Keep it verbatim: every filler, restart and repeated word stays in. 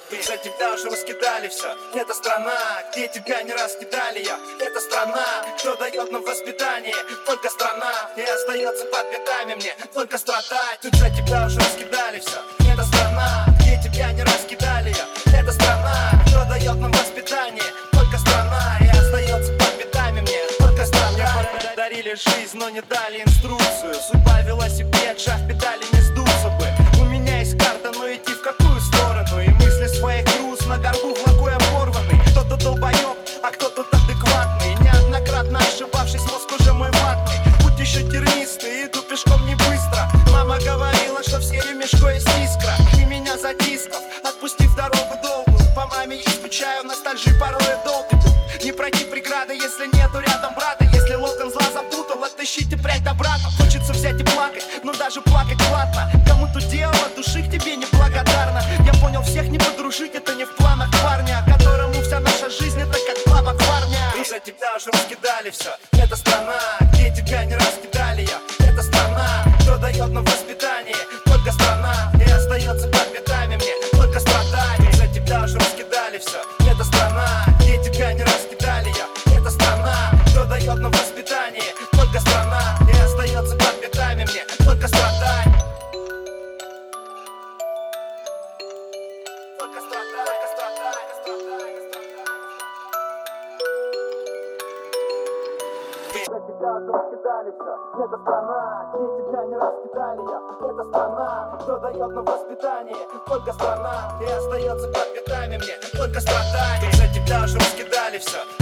За тебя уже раскидали все. Это страна, где тебя не раскидали я. Это страна, кто дает нам воспитание. Только страна, и остается под пятами мне. Только страдать, тут за тебя уже раскидали все. Это страна, где тебя не раскидали я. Это страна, кто дает нам воспитание. Только страна, и остается под пятами мне. Только страна. Мне подарили жизнь, но не дали инструкцию. Судьба велосипед, шаг педали не сдуться бы. У меня есть карта, но идти в какую сторону? И мысли своих груз на горбу влакой оборванный. Кто-то долбоёб, а кто-то адекватный. Неоднократно ошибавшись, мозг уже мой ватный. Путь еще тернистый, иду пешком не быстро. Мама говорила, что в сере мешко есть искра. И меня за дисков, отпустив дорогу долгую. По маме я скучаю, ностальжи порой долго. Не пройти преграды, если нету рядом брата. Если локон зла запутал, оттащите прядь обратно. Хочется взять и плакать, но даже плакать платно. Кому-то дело от души к тебе неблагодарна. Я понял, всех не подружить, это не в планах парня, которому вся наша жизнь это как баба парня. И за тебя уже раскидали все. Это страна, где тебя не раскидали я. Это страна, кто дает нам воспитание. Только страна, и остается под пятами мне. Только страдать. И за тебя уже раскидали все. Это страна, где тебя не раскидали я. Это страна, кто дает нам воспитание. Только страна, и остается под пятами мне. Только страдать. Только страдать, только страдать, страдать, страдать. За тебя уже раскидали все. Это страна, где тебя не раскидали я. Это страна, кто дает нам воспитание. Только страна, и остается под пятами мне. Только страдать. За тебя уже раскидали все.